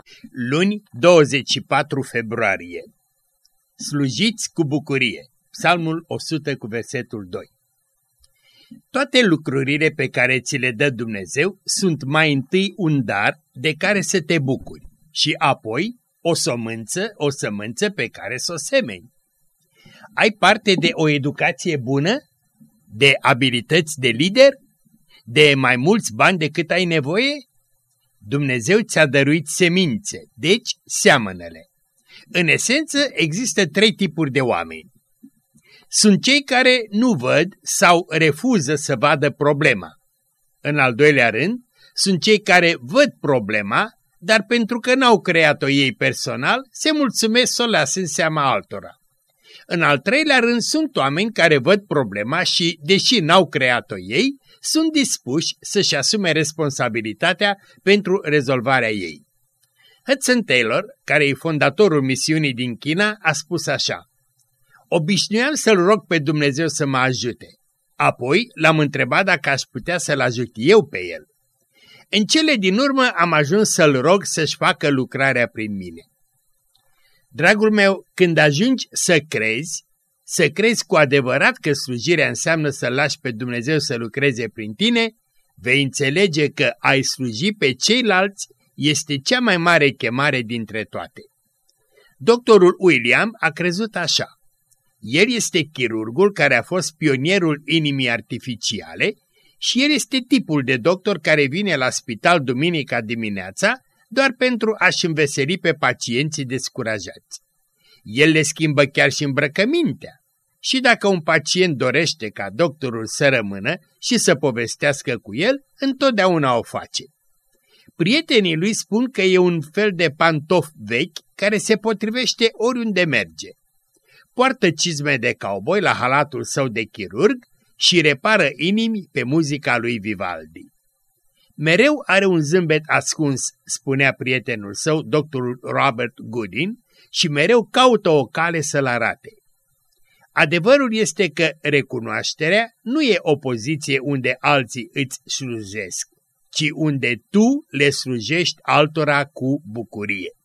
Luni, 24 februarie. Slujiți cu bucurie. Psalmul 100 cu versetul 2. Toate lucrurile pe care ți le dă Dumnezeu sunt mai întâi un dar de care să te bucuri și apoi o sămânță pe care să o semeni. Ai parte de o educație bună? De abilități de lider? De mai mulți bani decât ai nevoie? Dumnezeu ți-a dăruit semințe, deci seamănă-le. În esență, există 3 tipuri de oameni. Sunt cei care nu văd sau refuză să vadă problema. În al doilea rând, sunt cei care văd problema, dar pentru că n-au creat-o ei personal, se mulțumesc să o lasă în seama altora. În al treilea rând, sunt oameni care văd problema și, deși n-au creat-o ei, sunt dispuși să-și asume responsabilitatea pentru rezolvarea ei. Hudson Taylor, care e fondatorul misiunii din China, a spus așa: obișnuiam să-L rog pe Dumnezeu să mă ajute. Apoi l-am întrebat dacă aș putea să-L ajut eu pe El. În cele din urmă am ajuns să-L rog să-și facă lucrarea prin mine. Dragul meu, când ajungi să crezi cu adevărat că slujirea înseamnă să lași pe Dumnezeu să lucreze prin tine, vei înțelege că ai sluji pe ceilalți este cea mai mare chemare dintre toate. Doctorul William a crezut așa: el este chirurgul care a fost pionierul inimii artificiale și el este tipul de doctor care vine la spital duminica dimineața doar pentru a-și înveseli pe pacienții descurajați. El le schimbă chiar și îmbrăcămintea. Și dacă un pacient dorește ca doctorul să rămână și să povestească cu el, întotdeauna o face. Prietenii lui spun că e un fel de pantof vechi care se potrivește oriunde merge. Poartă cizme de cowboy la halatul său de chirurg și repară inimi pe muzica lui Vivaldi. Mereu are un zâmbet ascuns, spunea prietenul său, doctorul Robert Goodin, și mereu caută o cale să-l arate. Adevărul este că recunoașterea nu e o poziție unde alții îți slujesc, ci unde tu le slujești altora cu bucurie.